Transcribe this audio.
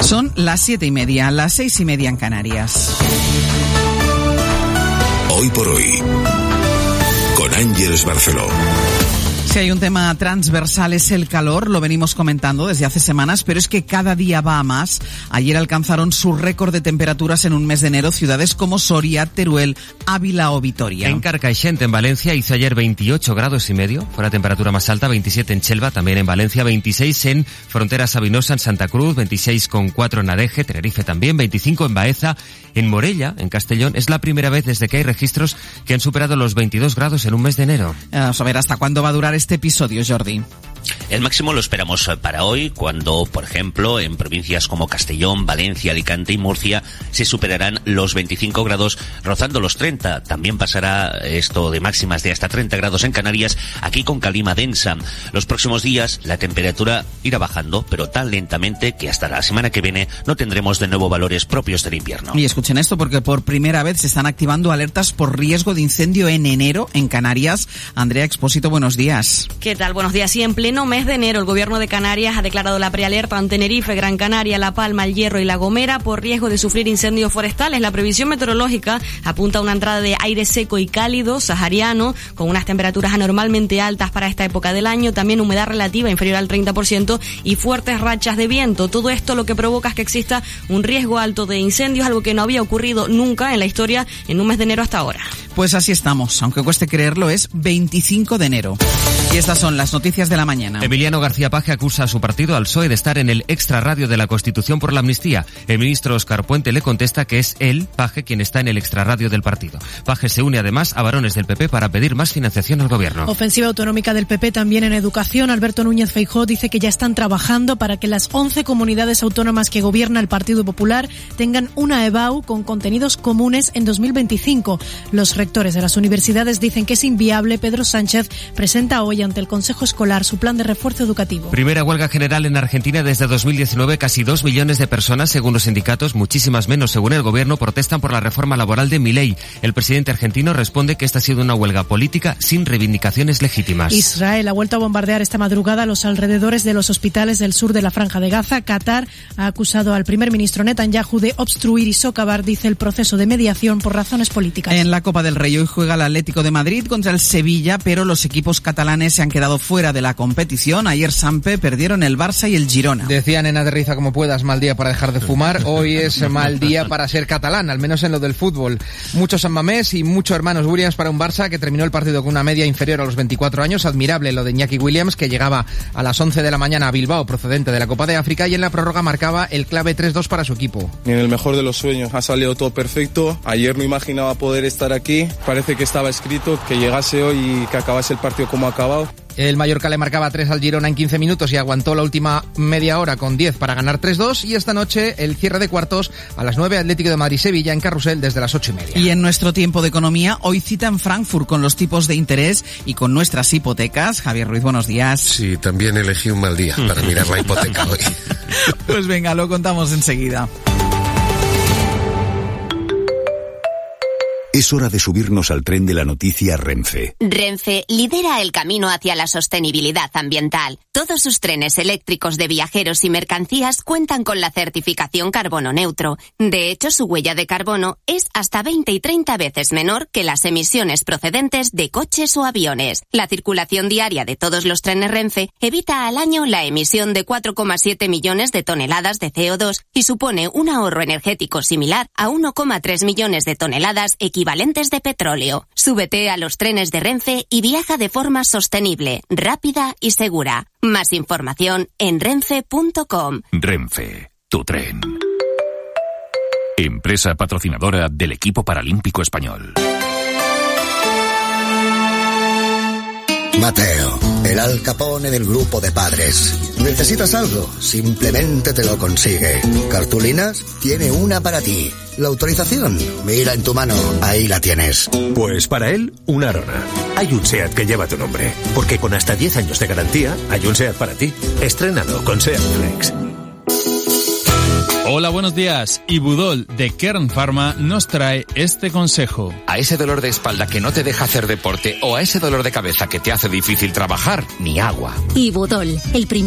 Son las 7:30, las 6:30 en Canarias. Hoy por hoy, con Ángeles Barceló. Si hay un tema transversal es el calor, lo venimos comentando desde hace semanas, pero es que cada día va a más. Ayer alcanzaron su récord de temperaturas en un mes de enero ciudades como Soria, Teruel, Ávila o Vitoria. En Carcaixent, en Valencia, hizo ayer 28 grados y medio, fue la temperatura más alta, 27 en Chelva, también en Valencia, 26 en Frontera Sabinosa, en Santa Cruz, 26,4 en Adeje, Tenerife también, 25 en Baeza, en Morella, en Castellón. Es la primera vez desde que hay registros que han superado los 22 grados en un mes de enero. Vamos a ver hasta cuándo va a durar este episodio, Jordi. El máximo lo esperamos para hoy, cuando, por ejemplo, en provincias como Castellón, Valencia, Alicante y Murcia se superarán los 25 grados, rozando los 30. También pasará esto de máximas de hasta 30 grados en Canarias, aquí con calima densa. Los próximos días la temperatura irá bajando, pero tan lentamente que hasta la semana que viene no tendremos de nuevo valores propios del invierno. Y escuchen esto, porque por primera vez se están activando alertas por riesgo de incendio en enero en Canarias. Andrea Expósito, buenos días. ¿Qué tal? Buenos días. Sí, en pleno mes de enero, el gobierno de Canarias ha declarado la prealerta en Tenerife, Gran Canaria, La Palma, El Hierro y La Gomera por riesgo de sufrir incendios forestales. La previsión meteorológica apunta a una entrada de aire seco y cálido, sahariano, con unas temperaturas anormalmente altas para esta época del año, también humedad relativa inferior al 30% y fuertes rachas de viento. Todo esto lo que provoca es que exista un riesgo alto de incendios, algo que no había ocurrido nunca en la historia en un mes de enero hasta ahora. Pues así estamos, aunque cueste creerlo, es 25 de enero. Y estas son las noticias de la mañana. Emiliano García Paje acusa a su partido, al PSOE, de estar en el extrarradio de la Constitución por la amnistía. El ministro Óscar Puente le contesta que es él, Paje, quien está en el extrarradio del partido. Paje se une además a varones del PP para pedir más financiación al gobierno. Ofensiva autonómica del PP también en educación. Alberto Núñez Feijóo dice que ya están trabajando para que las 11 comunidades autónomas que gobierna el Partido Popular tengan una EBAU con contenidos comunes en 2025. Los rectores de las universidades dicen que es inviable. Pedro Sánchez presenta hoy ante el Consejo Escolar su plan de refuerzo educativo. Primera huelga general en Argentina desde 2019. Casi 2 millones de personas, según los sindicatos, muchísimas menos según el gobierno, protestan por la reforma laboral de Milei. El presidente argentino responde que esta ha sido una huelga política sin reivindicaciones legítimas. Israel ha vuelto a bombardear esta madrugada los alrededores de los hospitales del sur de la Franja de Gaza. Qatar ha acusado al primer ministro Netanyahu de obstruir y socavar, dice, el proceso de mediación por razones políticas. En la Copa del Rey hoy juega el Atlético de Madrid contra el Sevilla, pero los equipos catalanes se han quedado fuera de la competición. Ayer Sampe perdieron el Barça y el Girona. Decían en Aterriza como puedas, mal día para dejar de fumar. Hoy es mal día para ser catalán, al menos en lo del fútbol. Mucho San Mamés y mucho hermanos Williams para un Barça que terminó el partido con una media inferior a los 24 años. Admirable lo de Iñaki Williams, que llegaba a las 11 de la mañana a Bilbao, procedente de la Copa de África, y en la prórroga marcaba el clave 3-2 para su equipo. En el mejor de los sueños ha salido todo perfecto. Ayer no imaginaba poder estar aquí. Parece que estaba escrito que llegase hoy y que acabase el partido como ha acabado. El Mallorca le marcaba 3 al Girona en 15 minutos y aguantó la última media hora con 10 para ganar 3-2. Y esta noche el cierre de cuartos a las 9, Atlético de Madrid-Sevilla en Carrusel desde las 8:30. Y en nuestro tiempo de economía, hoy cita en Frankfurt con los tipos de interés y con nuestras hipotecas. Javier Ruiz, buenos días. Sí, también elegí un mal día para mirar la hipoteca hoy. Pues venga, lo contamos enseguida. Es hora de subirnos al tren de la noticia Renfe. Renfe lidera el camino hacia la sostenibilidad ambiental. Todos sus trenes eléctricos de viajeros y mercancías cuentan con la certificación carbono neutro. De hecho, su huella de carbono es hasta 20 y 30 veces menor que las emisiones procedentes de coches o aviones. La circulación diaria de todos los trenes Renfe evita al año la emisión de 4,7 millones de toneladas de CO2 y supone un ahorro energético similar a 1,3 millones de toneladas equivalentes de petróleo. Súbete a los trenes de Renfe y viaja de forma sostenible, rápida y segura. Más información en renfe.com. Renfe, tu tren. Empresa patrocinadora del equipo paralímpico español. Mateo, el Al Capone del grupo de padres. ¿Necesitas algo? Simplemente te lo consigue. ¿Cartulinas? Tiene una para ti. ¿La autorización? Mira en tu mano, ahí la tienes. Pues para él, una Arona. Hay un SEAT que lleva tu nombre, porque con hasta 10 años de garantía, hay un SEAT para ti. Estrénalo con SEAT Flex. Hola, buenos días. Ibudol de Kern Pharma nos trae este consejo. A ese dolor de espalda que no te deja hacer deporte o a ese dolor de cabeza que te hace difícil trabajar, ni agua. Ibudol, el primer